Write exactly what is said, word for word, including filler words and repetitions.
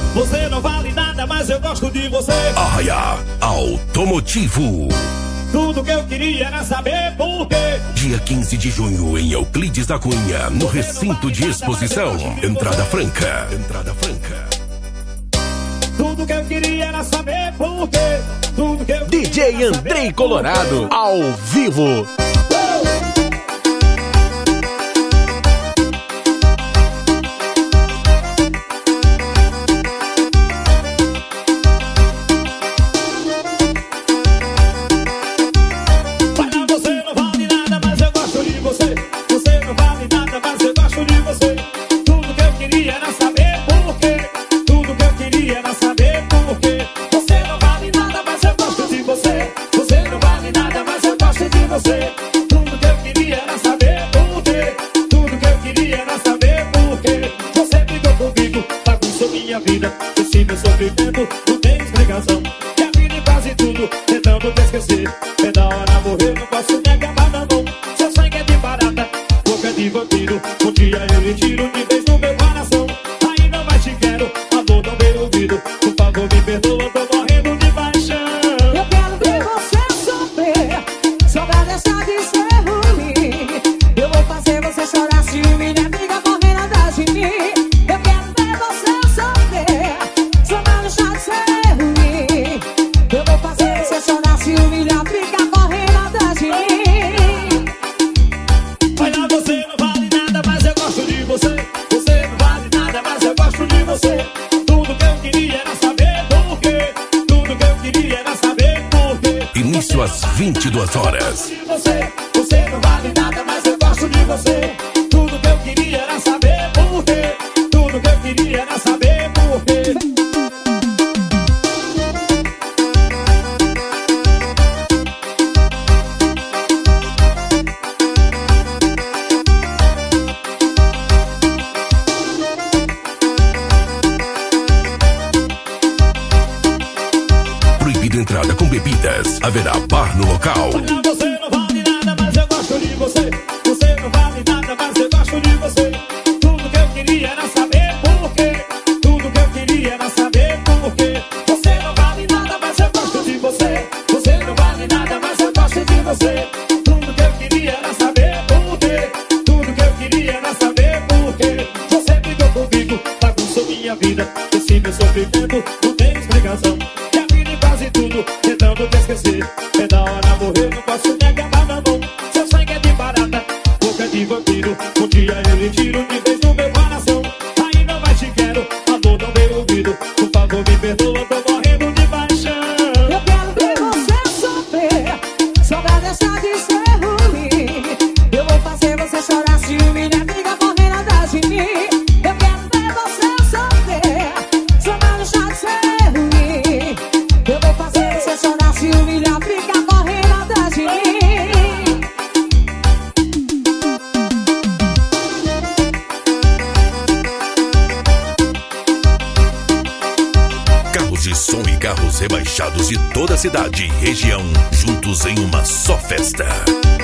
Você não vale nada, mas eu gosto de você. Arraiá Automotivo. Tudo que eu queria era saber por quê. Dia quinze de junho em Euclides da Cunha, no recinto de exposição. Entrada franca. Entrada franca. Tudo que eu queria era saber por quê. Tudo que eu D J Andrei Colorado, ao vivo. Às vinte e duas horas. Você, você não vale nada, mas eu gosto de você. Tudo que eu queria era saber por quê. Tudo que eu queria era saber por quê. Proibido entrada com bebidas. Haverá bar no local. Você não vale nada, mas eu gosto de você. Você não vale nada, mas eu gosto de você. Tudo que eu queria era saber por quê. Tudo que eu queria era saber por quê. Você não vale nada, mas eu gosto de você. Você não vale nada, mas eu gosto de você. Tudo que eu queria era saber por quê. Tudo que eu queria era saber por quê. Você brigou comigo, bagunçou minha vida. Esse meu sofrimento não tem explicação. Já vi de quase tudo, tentando te esquecer. É da hora morrer, não posso me acabar na mão. Seu sangue é de barata, boca de vampiro. Um dia eu lhe tiro de vez no meu coração. Aí não mais te quero, amor não veio ouvido. Por favor me perdoa, tô morrendo de paixão. Eu quero ver você sofrer, saudade deixar de ser ruim. Eu vou fazer você chorar, se humilhar, fica correndo atrás de mim. Eu quero ver você sofrer, saudade deixar de ser ruim. Eu vou fazer você chorar, se humilhar, fica correndo atrás de mim. Carros de som e carros rebaixados de toda a cidade e região, juntos em uma só festa.